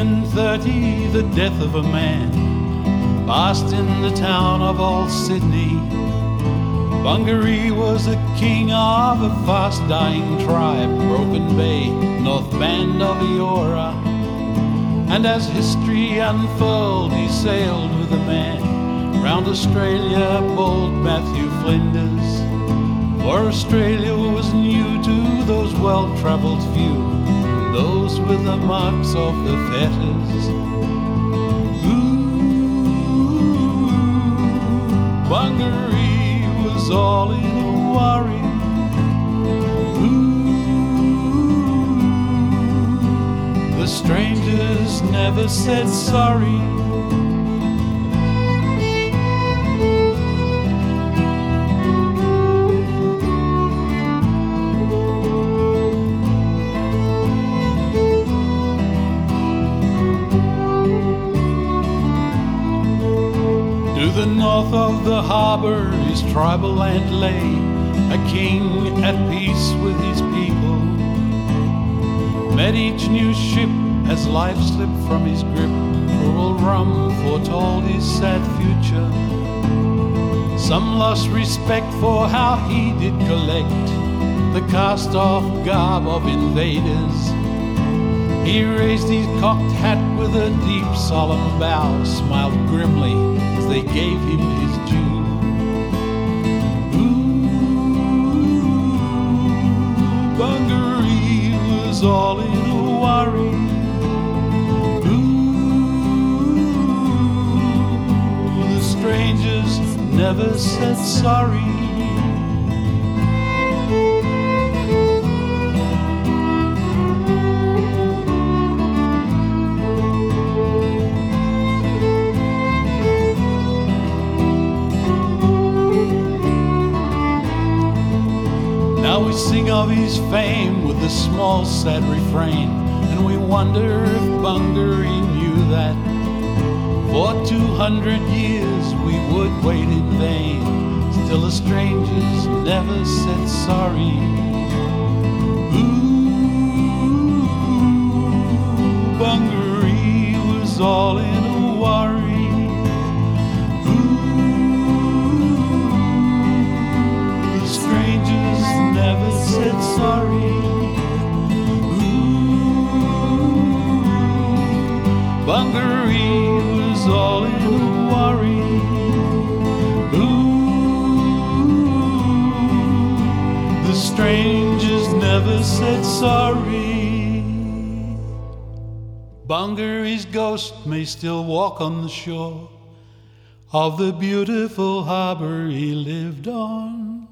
1830, the death of a man passed in the town of Old Sydney. Bungaree was the king of a fast-dying tribe, Broken Bay, North Band of Eora. And as history unfurled, he sailed with a man round Australia, bold Matthew Flinders. For Australia was new to those well-travelled few, those with the marks of the fetters. Bungaree was all in a worry. The strangers never said sorry. To the north of the harbour his tribal land lay, a king at peace with his people. Met each new ship as life slipped from his grip. Cruel rum foretold his sad future. Some lost respect for how he did collect the cast-off garb of invaders. He raised his cocked hat with a deep solemn bow, smiled grimly as they gave him his due. Bungaree was all in a worry. The strangers never said sorry. Now we sing of his fame with a small sad refrain, and we wonder if Bungaree knew that for 200 years we would wait in vain. Still the strangers never said sorry. Bungaree was all in a worry. The strangers never said sorry. Bungaree was all in a worry. The strangers never said sorry. Bungaree's ghost may still walk on the shore of the beautiful harbour he lived on.